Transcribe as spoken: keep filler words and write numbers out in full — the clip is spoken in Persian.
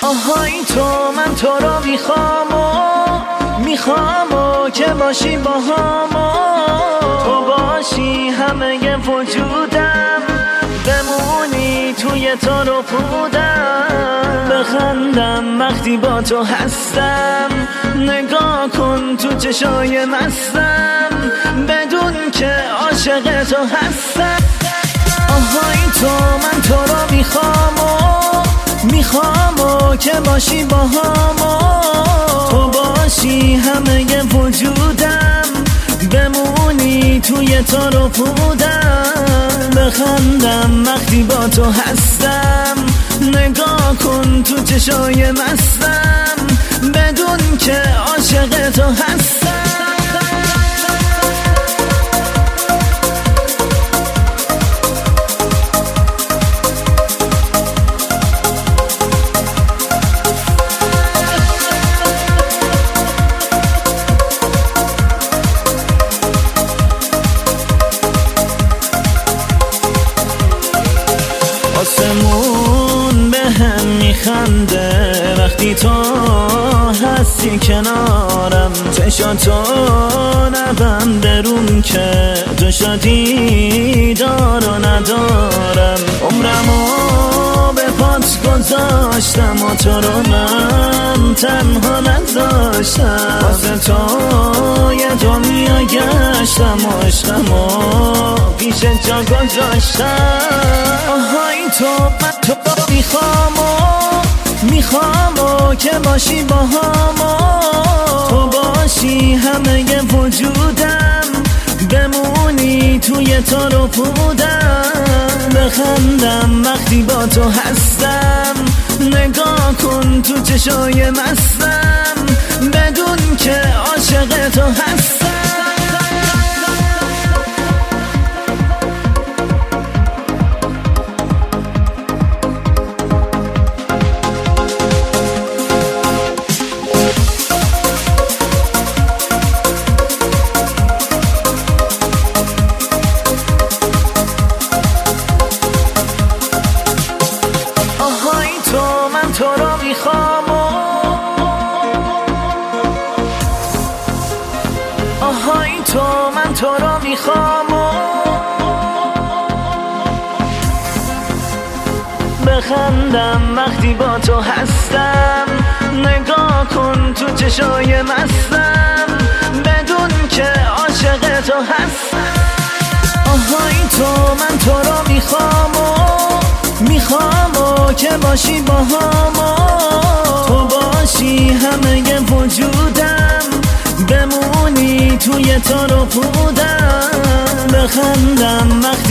آهای تو، من تو رو میخوام و میخوام و که باشی با هم و تو باشی همه وجودم، بمونی توی تو رو پودم، بخندم وقتی با تو هستم، نگاه کن تو چشای مستم، بدون که عاشق تو هستم. آهای تو، من تو رو میخوام و میخوام و که باشی با هم و تو باشی همه وجودم، بمونی توی تو رو پودم، بخندم وقتی با تو هستم، نگاه کن تو چشای مستم، بدون که عاشق تو هستم. آسمون به هم میخنده وقتی تو هستی کنارم، چشاتو نبند روم که تو شادی دار و ندارم، عمرمو به پات گذاشتم و تو رو من تنها نذاشتم، واسه تو یه دنیا گشتم و عشقمو پیش جا گذاشتم. آهای تو، من تو میخوام و میخوام و که باشی با هم و تو باشی همه وجودم، بمونی توی تو رو پودم، بخندم وقتی با تو هستم، نگاه کن تو چشای مستم، بدون که عاشق تو هستم. تو رو میخوام و آهای تو، من تو رو میخوام و بخندم وقتی با تو هستم، نگاه کن تو چشای مستم، بدون که عاشق تو هستم. آهای تو، من تو رو میخوام و میخوام و که باشی با هم و تو باشی همه وجودم، بمونی توی تو رو پودم، بخندم وقتی